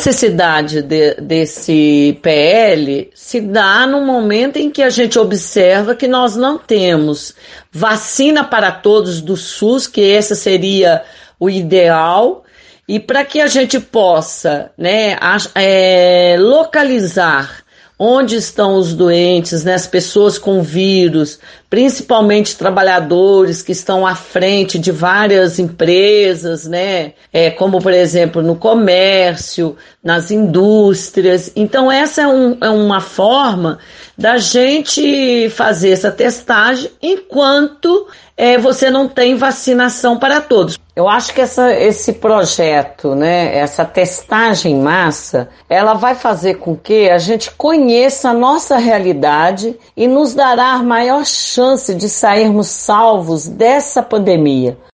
necessidade desse PL se dá no momento em que a gente observa que nós não temos vacina para todos do SUS, que esse seria o ideal, e para que a gente possa, né, localizar onde estão os doentes, né, as pessoas com vírus, principalmente trabalhadores que estão à frente de várias empresas, né, como por exemplo no comércio, nas indústrias. Então essa é uma forma da gente fazer essa testagem enquanto você não tem vacinação para todos. Eu acho que esse projeto, né, essa testagem em massa, ela vai fazer com que a gente conheça a nossa realidade e nos dará a maior chance de sairmos salvos dessa pandemia.